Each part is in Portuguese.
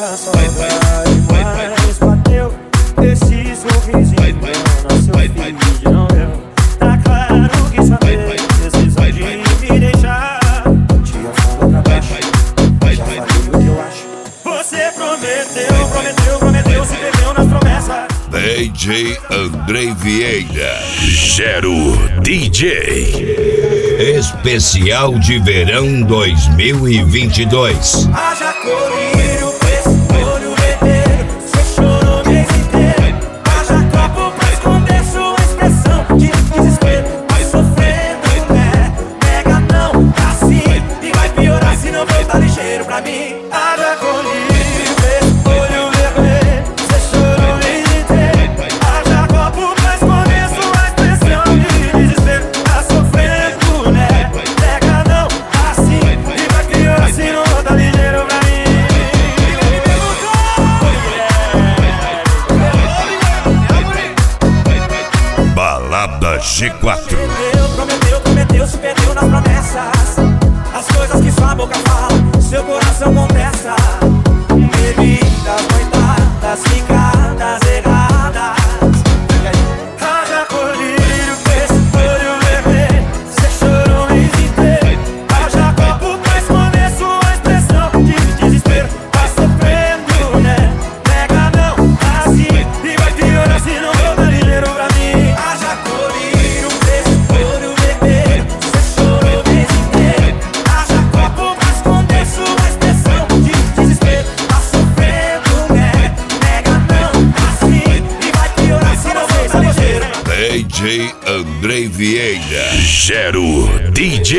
já sobra demais. Bateu esse sorrisinho no seu feed, não deu. Tá claro que só tem decisão de me deixar. Te afunda pra baixo, já falei o que eu acho. Você prometeu, se perdeu nas promessas. DJ Andrei Vieira, Gero DJ. Especial de Verão 2022. Haja colírio, preço, olho vermelho. Cê chorou o mês inteiro. Haja copo pra esconder sua expressão de desespero. Vai sofrendo, né? Nega não, assim. E vai piorar se não voltar ligeiro pra mim. Haja colírio, preço, olho vermelho. Cê chorou o mês inteiro. Haja copo pra esconder sua expressão de desespero. Tá sofrendo, né? Nega não, assim. E vai piorar se não voltar ligeiro pra mim. Balada G4. Prometeu, se perdeu nas promessas. As coisas que sua boca fala, seu coração contesta. Bebidas, noitadas, ficadas erradas. Haja colírio, esse olho vermelho. Cê chorou o mês inteiro. Haja copo pra esconder sua expressão de desespero. Tá sofrendo, né? Nega não, assim. E vai piorar se não voltar ligeiro pra mim. Haja colírio, esse olho vermelho. Cê chorou o mês inteiro. Haja copo pra esconder sua expressão de desespero. Tá sofrendo, né? Nega não, assim. E vai piorar se não voltar ligeiro. DJ Andrei Vieira, Gero DJ.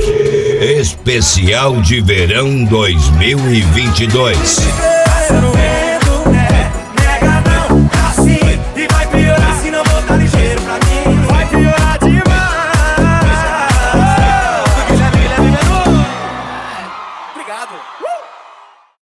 Especial de Verão 2022. Você não é